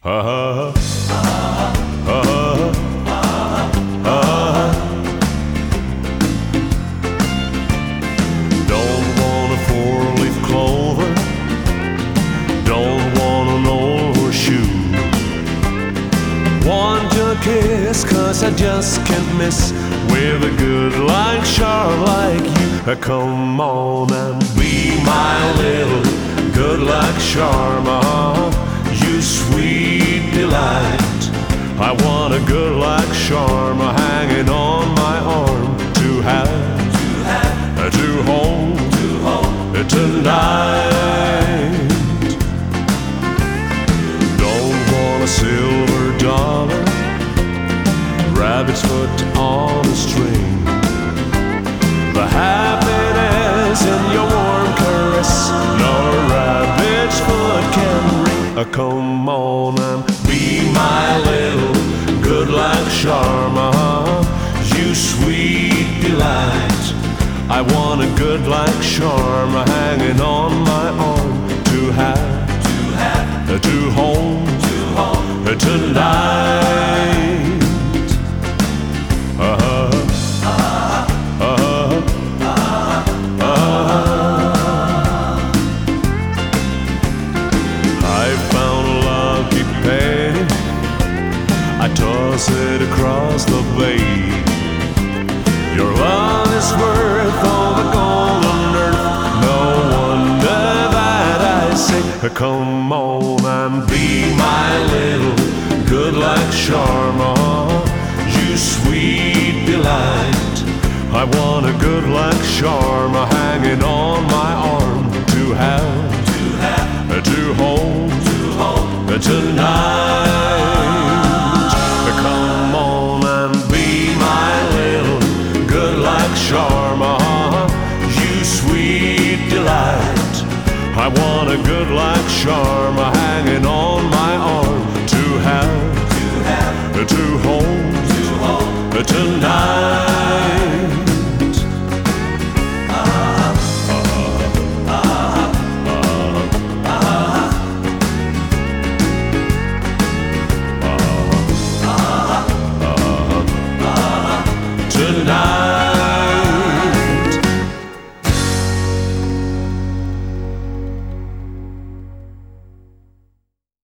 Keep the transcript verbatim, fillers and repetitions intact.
Uh-huh. Uh-huh. Uh-huh. Don't want a four-leaf clover. Don't want an old horseshoe. Want your kiss, cause I just can't miss with a good like sharp like you. Uh, Come on and be my little good luck charm, uh-huh. You sweet delight. I want a good luck charm hanging on my arm to have, to have, uh, to hold, to hold uh, tonight. Don't want a silver dollar, rabbit's foot on a string. The happiness in your warm caress, no rabbit's foot can ring. Uh, Come on and be my little good luck charm, uh-huh. You sweet delight. I want a good luck charm hanging on my arm to have, to have, uh, to hold, to hold uh, tonight. Uh-huh. I toss it across the bay. Your love is worth all the gold on earth. No wonder that I say, come on and be my little good luck charm, uh-huh. You sweet delight. I want a good luck charm hanging on my arm to have, to have, to hold, to hold tonight. Come on and be my little good luck charm, uh-huh. You sweet delight. I want a good luck charm hanging on my arm to have, to have, to hold, to hold tonight.